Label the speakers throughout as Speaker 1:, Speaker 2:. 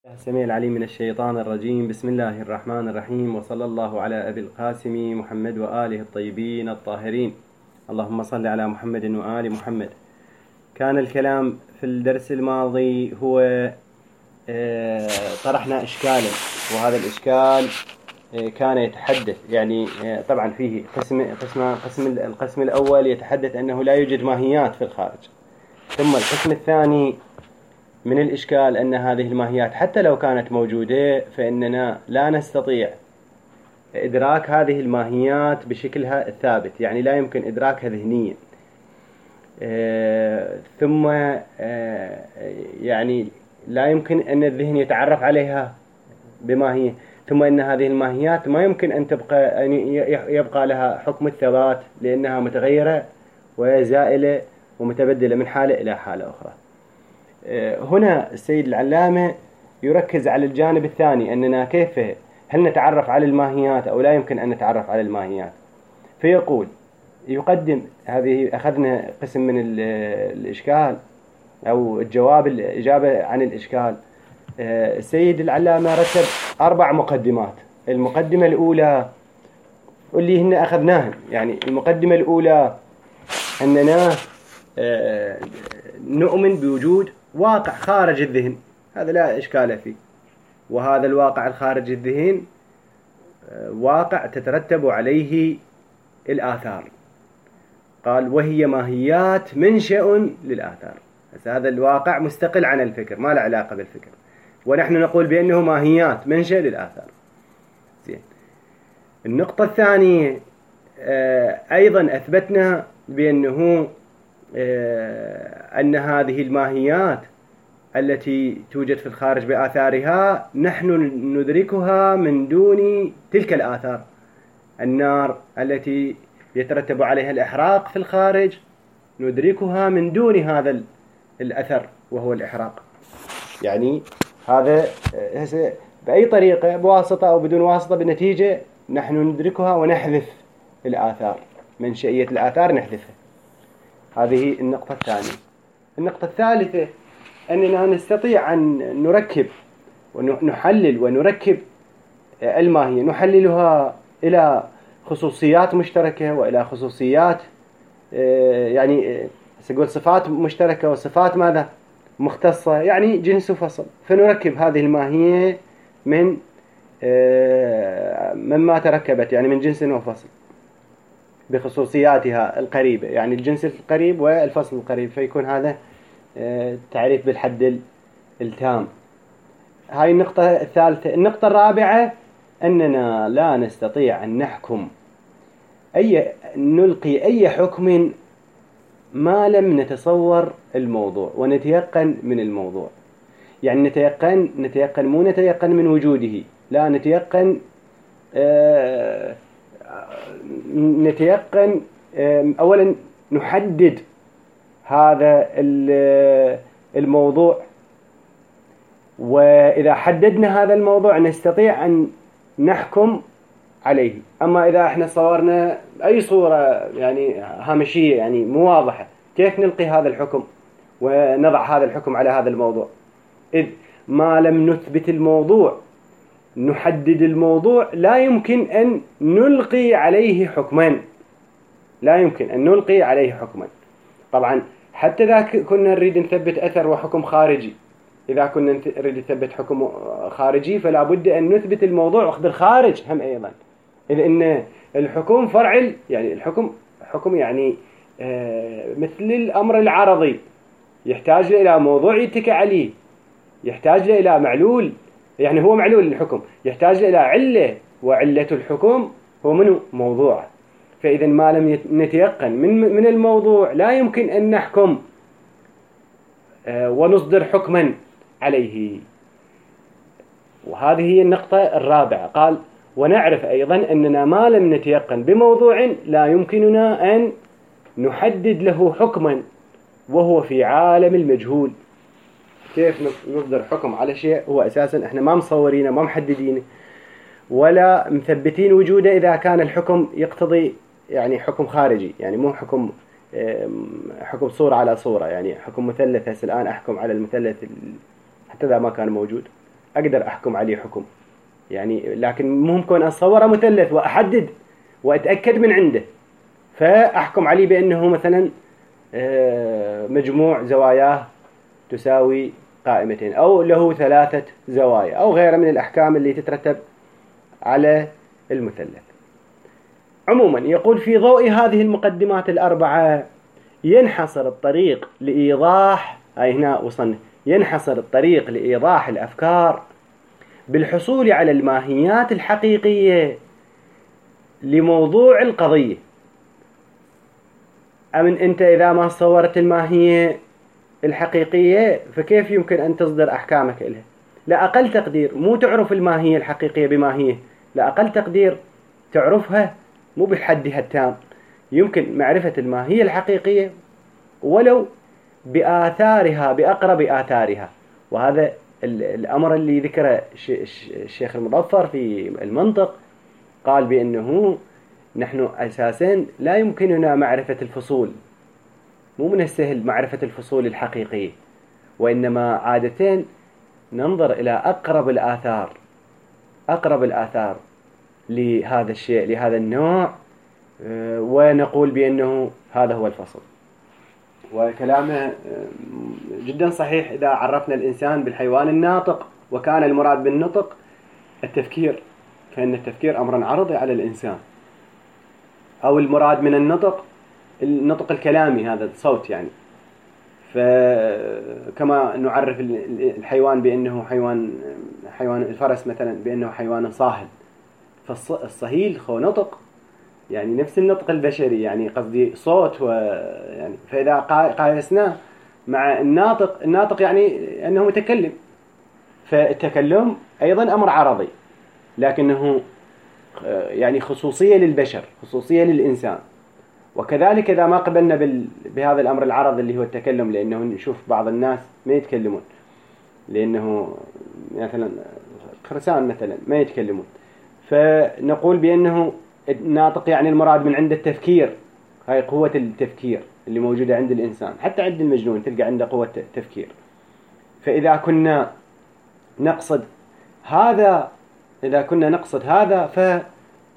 Speaker 1: السميع العليم من الشيطان الرجيم. بسم الله الرحمن الرحيم، وصلى الله على أبي القاسم محمد وآله الطيبين الطاهرين. اللهم صل على محمد وآل محمد. كان الكلام في الدرس الماضي هو طرحنا إشكالا، وهذا الإشكال كان يتحدث طبعا فيه القسم الأول يتحدث أنه لا يوجد ماهيات في الخارج، ثم القسم الثاني من الإشكال أن هذه الماهيات حتى لو كانت موجودة فإننا لا نستطيع إدراك هذه الماهيات بشكلها الثابت، يعني لا يمكن إدراكها ذهنيا. ثم يعني لا يمكن أن الذهن يتعرف عليها بماهية، ثم أن هذه الماهيات ما يمكن أن يبقى لها حكم الثبات، لأنها متغيرة وزائلة ومتبدلة من حالة إلى حالة أخرى. هنا السيد العلامة يركز على الجانب الثاني، أننا كيف هل نتعرف على الماهيات أو لا يمكن أن نتعرف على الماهيات. فيقول يقدم، هذه أخذنا قسم من الإشكال أو الإجابة عن الإشكال. السيد العلامة رتب 4 مقدمات. المقدمة الأولى واللي هن أخذناها، يعني المقدمة الأولى أننا نؤمن بوجود واقع خارج الذهن، هذا لا إشكال فيه، وهذا الواقع الخارج الذهن واقع تترتب عليه الآثار. قال وهي ماهيات منشأ للآثار. هذا الواقع مستقل عن الفكر، ما له علاقة بالفكر، ونحن نقول بأنه ماهيات منشأ للآثار. زين. النقطة الثانية أيضا أثبتنا بأنه أن هذه الماهيات التي توجد في الخارج بآثارها نحن ندركها من دون تلك الآثار. النار التي يترتب عليها الإحراق في الخارج ندركها من دون هذا الأثر وهو الإحراق. يعني هذا بأي طريقة، بواسطة أو بدون واسطة، بالنتيجة نحن ندركها ونحذف الآثار، منشئية الآثار نحذفها. هذه النقطة الثانية. النقطة الثالثة أننا نستطيع أن نركب ونحلل ونركب الماهية، نحللها إلى خصوصيات مشتركة وإلى خصوصيات يعني سنقول صفات مشتركة وصفات ماذا مختصة، يعني جنس وفصل. فنركب هذه الماهية مما تركبت، يعني من جنس وفصل بخصوصياتها القريبة، يعني الجنس القريب والفصل القريب، فيكون هذا تعريف بالحد التام. هاي النقطة الثالثة. النقطة الرابعة أننا لا نستطيع أن نحكم نلقي أي حكم ما لم نتصور الموضوع ونتيقن من الموضوع. يعني نتيقن مو نتيقن من وجوده، لا نتيقن نتيقن أولا نحدد هذا الموضوع، وإذا حددنا هذا الموضوع نستطيع أن نحكم عليه. أما إذا احنا صورنا أي صورة يعني هامشية، يعني مو واضحة، كيف نلقي هذا الحكم ونضع هذا الحكم على هذا الموضوع؟ إذ ما لم نثبت الموضوع، نحدد الموضوع، لا يمكن أن نلقي عليه حكما، لا يمكن أن نلقي عليه حكما. طبعا حتى إذا كنا نريد نثبت أثر وحكم خارجي، إذا كنا نريد نثبت حكم خارجي فلا بد أن نثبت الموضوع وأخذ الخارج هم أيضا، إذ إن الحكم فرع، يعني الحكم حكم يعني مثل الأمر العرضي، يحتاج إلى موضوع يتكى عليه، يحتاج إلى معلول، يعني هو معلول الحكم، يحتاج إلى علة، وعلة الحكم هو منه موضوع. فإذا ما لم نتيقن من الموضوع لا يمكن أن نحكم ونصدر حكما عليه. وهذه هي النقطة الرابعة. قال ونعرف أيضا أننا ما لم نتيقن بموضوع لا يمكننا أن نحدد له حكما وهو في عالم المجهول. كيف نصدر حكم على شيء هو أساسا احنا ما مصورينه، ما محددينه، ولا مثبتين وجوده إذا كان الحكم يقتضي يعني حكم خارجي، يعني مو حكم صورة على صورة، يعني حكم مثلث. هسه الآن أحكم على المثلث حتى إذا ما كان موجود، أقدر أحكم عليه حكم، يعني لكن مهم كون أصوره مثلث وأحدد وأتأكد من عنده فأحكم عليه بأنه مثلا مجموع زواياه تساوي قائمتين أو له 3 زوايا أو غيرها من الأحكام اللي تترتب على المثلث. عموما يقول في ضوء هذه المقدمات ال4 ينحصر الطريق لإيضاح، هنا وصلنا، ينحصر الطريق لإيضاح الأفكار بالحصول على الماهيات الحقيقية لموضوع القضية. أمن أنت إذا ما صورت الماهية الحقيقية فكيف يمكن أن تصدر أحكامك إلها؟ لا أقل تقدير مو تعرف الماهية الحقيقية بماهية، لا أقل تقدير تعرفها مو بحدها التام، يمكن معرفة الماهية الحقيقية ولو بآثارها بأقرب آثارها. وهذا الأمر اللي ذكره الشيخ المظفر في المنطق، قال بأنه نحن أساسا لا يمكننا معرفة الفصول، مو من السهل معرفة الفصول الحقيقية، وإنما عادة ننظر إلى أقرب الآثار لهذا الشيء لهذا النوع ونقول بأنه هذا هو الفصل. وكلامه جدا صحيح إذا عرفنا الإنسان بالحيوان الناطق وكان المراد بالنطق التفكير، فإن التفكير أمر عرضي على الإنسان، أو المراد من النطق الكلامي هذا الصوت يعني. فكما نعرف الحيوان بأنه حيوان الفرس مثلا بأنه حيوان صاهل، فالصهيل هو نطق يعني نفس النطق البشري، يعني قصدي صوت يعني فإذا قايسناه مع الناطق يعني أنه متكلم، فالتكلم أيضا أمر عرضي لكنه يعني خصوصية للبشر، خصوصية للإنسان. وكذلك إذا ما قبلنا بهذا الأمر العرضي اللي هو التكلم، لأنه نشوف بعض الناس ما يتكلمون، لأنه مثلا خرسان مثلا ما يتكلمون، فنقول بأنه الناطق يعني المراد من عند التفكير، هاي قوة التفكير اللي موجودة عند الإنسان، حتى عند المجنون تلقى عنده قوة التفكير. فإذا كنا نقصد هذا ف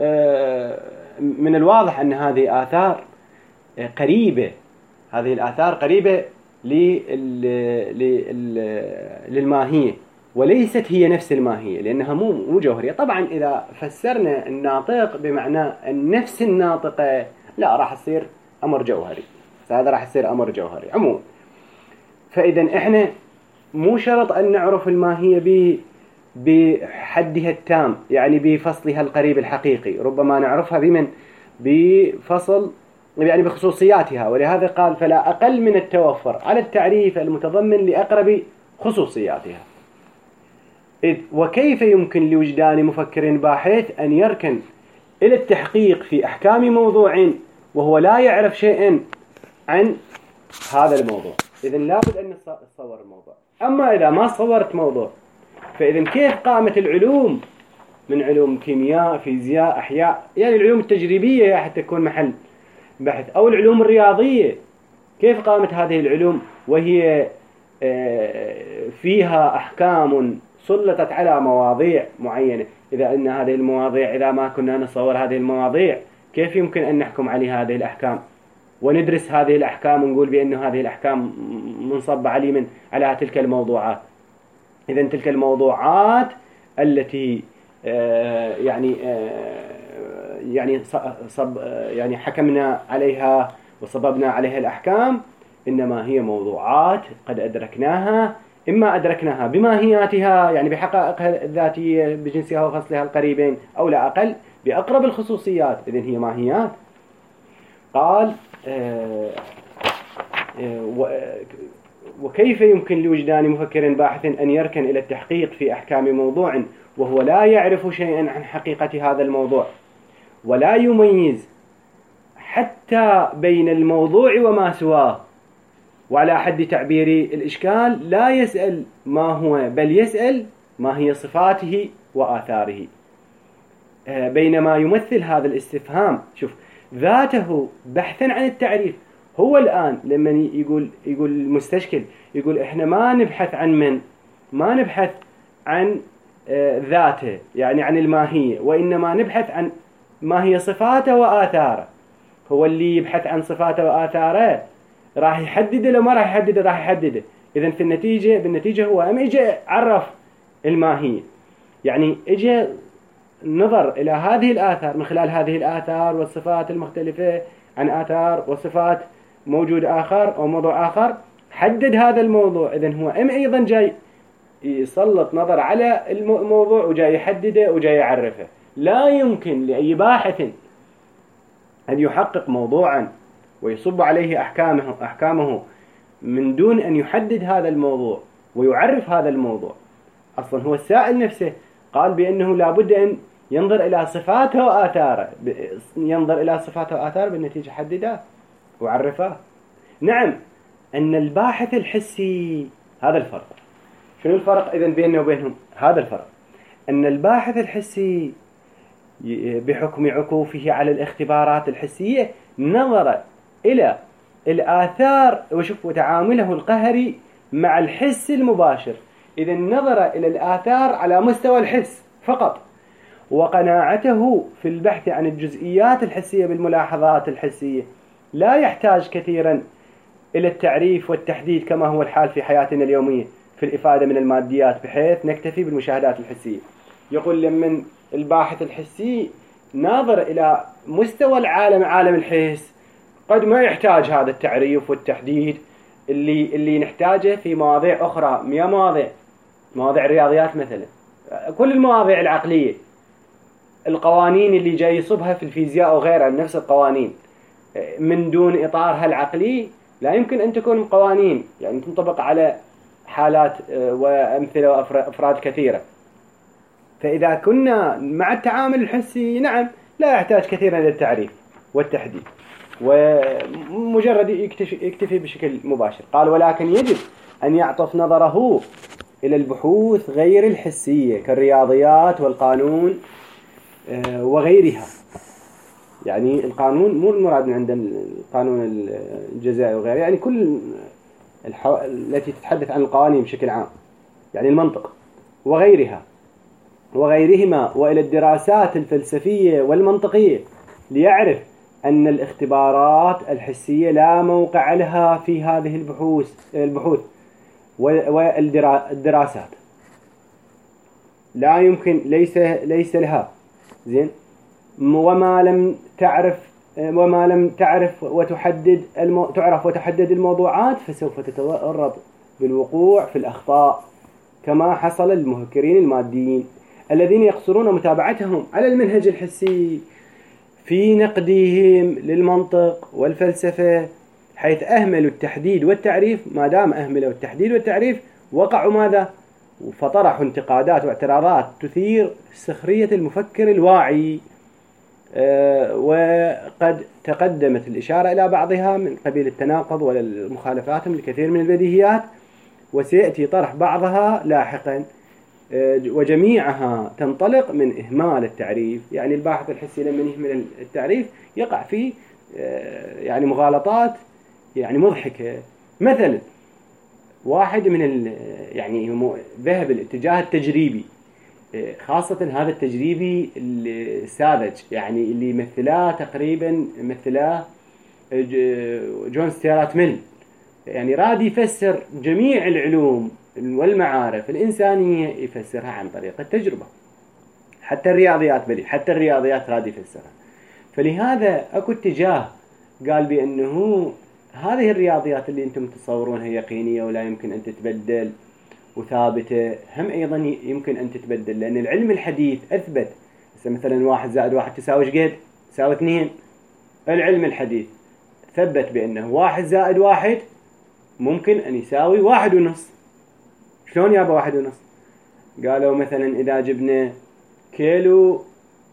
Speaker 1: من الواضح أن هذه آثار قريبة، هذه الآثار قريبة للماهية وليست هي نفس الماهية، لأنها مو جوهرية. طبعا إذا فسرنا الناطق بمعنى النفس الناطقة لا راح يصير أمر جوهري، هذا راح يصير أمر جوهري عموما. فإذا إحنا مو شرط أن نعرف الماهية بحدها التام، يعني بفصلها القريب الحقيقي، ربما نعرفها بفصل يعني بخصوصياتها. ولهذا قال فلا أقل من التوفر على التعريف المتضمن لأقرب خصوصياتها. وكيف يمكن لوجدان مفكر باحث أن يركن إلى التحقيق في أحكام موضوع وهو لا يعرف شيئا عن هذا الموضوع؟ إذن لابد أن نصور الموضوع. أما إذا ما صورت موضوع فإذن كيف قامت العلوم من علوم كيمياء فيزياء أحياء، يعني العلوم التجريبية حتى تكون محل بحث، أو العلوم الرياضية، كيف قامت هذه العلوم وهي فيها أحكام سلطت على مواضيع معينة؟ إذا أن هذه المواضيع إذا ما كنا نصور هذه المواضيع كيف يمكن أن نحكم عليها هذه الأحكام وندرس هذه الأحكام ونقول بأن هذه الأحكام منصبة على تلك الموضوعات؟ إذن تلك الموضوعات التي يعني حكمنا عليها وصببنا عليها الأحكام إنما هي موضوعات قد أدركناها، إما أدركناها بماهياتها يعني بحقائقها الذاتية بجنسها وفصلها القريبين، أو لا أقل بأقرب الخصوصيات، إذن هي ماهيات. قال وكيف يمكن لوجدان مفكر باحث أن يركن إلى التحقيق في أحكام موضوع وهو لا يعرف شيئا عن حقيقة هذا الموضوع ولا يميز حتى بين الموضوع وما سواه، وعلى حد تعبير الإشكال لا يسأل ما هو بل يسأل ما هي صفاته وآثاره، بينما يمثل هذا الاستفهام شوف ذاته بحثا عن التعريف. هو الآن لما يقول المستشكل يقول إحنا ما نبحث عن ما نبحث عن ذاته يعني عن الماهية، وإنما نبحث عن ما هي صفاته وآثاره. هو اللي يبحث عن صفاته وآثاره راح يحدده لو ما راح يحدده راح يحدده. إذن في بالنتيجة هو أم إجا عرف الماهية، يعني إجا نظر إلى هذه الآثار من خلال هذه الآثار والصفات المختلفة عن آثار وصفات موجود آخر أو موضوع آخر، حدد هذا الموضوع. إذن هو أم أيضا جاي يسلط نظر على الموضوع وجاي يحدده وجاي يعرفه. لا يمكن لأي باحث أن يحقق موضوعا ويصب عليه أحكامه من دون أن يحدد هذا الموضوع ويعرف هذا الموضوع. أصلا هو السائل نفسه قال بأنه لابد أن ينظر إلى صفاته وآثاره، ينظر إلى صفاته وآثاره بالنتيجة حدده وعرفه. نعم، أن الباحث الحسي هذا الفرق. شنو الفرق إذن بيننا وبينهم؟ هذا الفرق، أن الباحث الحسي بحكم عكوفه على الاختبارات الحسية نظر إلى الآثار وتعامله القهري مع الحس المباشر. إذن نظر إلى الآثار على مستوى الحس فقط، وقناعته في البحث عن الجزئيات الحسية بالملاحظات الحسية لا يحتاج كثيرا إلى التعريف والتحديد كما هو الحال في حياتنا اليومية في الإفادة من الماديات، بحيث نكتفي بالمشاهدات الحسية. يقول لمن الباحث الحسي ناظر إلى مستوى العالم، عالم الحس، قد ما يحتاج هذا التعريف والتحديد اللي نحتاجه في مواضيع أخرى. مواضيع الرياضيات مثلا، كل المواضيع العقلية، القوانين اللي جاي يصبها في الفيزياء أو غيرها، نفس القوانين من دون إطارها العقلي لا يمكن أن تكون قوانين يعني تنطبق على حالات وأمثلة وأفراد كثيرة. فإذا كنا مع التعامل الحسي نعم لا يحتاج كثيرا للتعريف والتحديد، ومجرد يكتفي بشكل مباشر. قال ولكن يجب أن يعطف نظره إلى البحوث غير الحسية كالرياضيات والقانون وغيرها. يعني القانون مو المراد من عند القانون الجزائي وغيره، يعني كل التي تتحدث عن القوانين بشكل عام، يعني المنطق وغيرهما، وإلى الدراسات الفلسفية والمنطقية، ليعرف أن الاختبارات الحسية لا موقع لها في هذه البحوث والدراسات، لا يمكن، ليس لها زين. وما لم تعرف وتحدد الموضوعات فسوف تتورط بالوقوع في الأخطاء كما حصل للمفكرين الماديين الذين يقصرون متابعتهم على المنهج الحسي في نقدهم للمنطق والفلسفة، حيث أهملوا التحديد والتعريف. ما دام أهملوا التحديد والتعريف وقعوا ماذا؟ فطرحوا انتقادات واعتراضات تثير سخرية المفكر الواعي. وقد تقدمت الإشارة إلى بعضها من قبيل التناقض والمخالفات من الكثير من البديهيات، وسيأتي طرح بعضها لاحقا، وجميعها تنطلق من إهمال التعريف. يعني الباحث الحسي لما يهمل التعريف يقع في يعني مغالطات يعني مضحكة. مثلا واحد من يعني ذهب الاتجاه التجريبي، خاصة هذا التجريبي الساذج، يعني اللي مثلاه تقريبا جون ستيرات ميل، يعني راد يفسر جميع العلوم والمعارف الإنسانية يفسرها عن طريق التجربة، حتى الرياضيات راد يفسرها. فلهذا أكو اتجاه قال بأنه هذه الرياضيات اللي أنتم تصورونها يقينية ولا يمكن أن تتبدل وثابتة، هم أيضا يمكن أن تتبدل، لأن العلم الحديث أثبت مثلا 1 زائد 1 تساوي قد؟ تساوي 2. العلم الحديث ثبت بأنه 1 زائد 1 ممكن أن يساوي 1.5. شلون يابا 1.5؟ قالوا مثلا إذا جبنا كيلو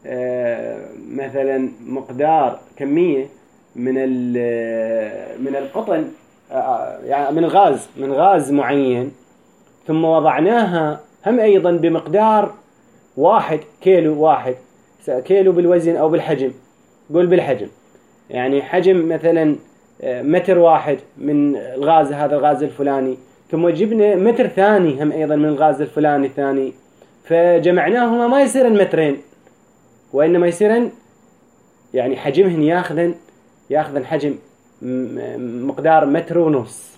Speaker 1: مثلا مقدار كمية من القطن، يعني من غاز معين، ثم وضعناها هم أيضا بمقدار 1 كيلو بالوزن أو بالحجم، قول بالحجم، يعني حجم مثلا متر 1 من الغاز، هذا الغاز الفلاني، ثم جبنا متر ثاني هم أيضا من الغاز الفلاني الثاني، فجمعناهما ما يصيرن مترين، وإنما يصيرن يعني حجمهن ياخذن حجم مقدار متر ونص.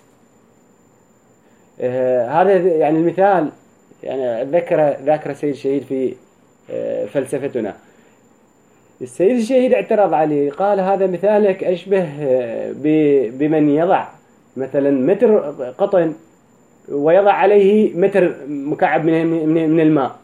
Speaker 1: هذا يعني المثال يعني ذكر السيد الشهيد في فلسفتنا. السيد الشهيد اعترض عليه، قال هذا مثالك أشبه بمن يضع مثلا متر قطن ويضع عليه متر مكعب من الماء،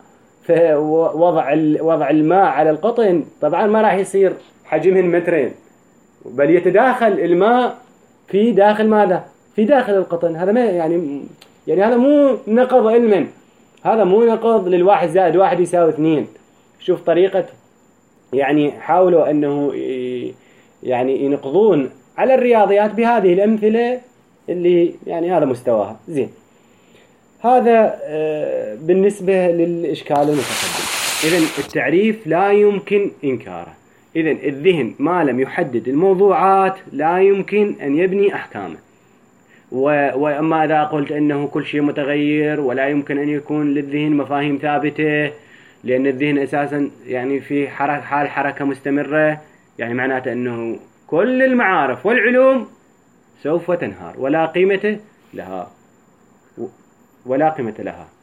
Speaker 1: فوضع الماء على القطن طبعا ما راح يصير حجمهن مترين، بل يتداخل الماء في داخل ماذا؟ في داخل القطن. هذا ما يعني هذا مو نقض علما، هذا مو نقض للواحد زائد واحد يساوي اثنين. شوف طريقة يعني حاولوا أنه يعني ينقضون على الرياضيات بهذه الأمثلة اللي يعني هذا مستواها زين. هذا بالنسبة للإشكال المتقدم. إذن التعريف لا يمكن إنكاره. إذن الذهن ما لم يحدد الموضوعات لا يمكن أن يبني أحكامه. وأما إذا قلت أنه كل شيء متغير ولا يمكن أن يكون للذهن مفاهيم ثابتة، لأن الذهن أساسا يعني في حال حركة مستمرة، يعني معناته أنه كل المعارف والعلوم سوف تنهار ولا قيمة لها.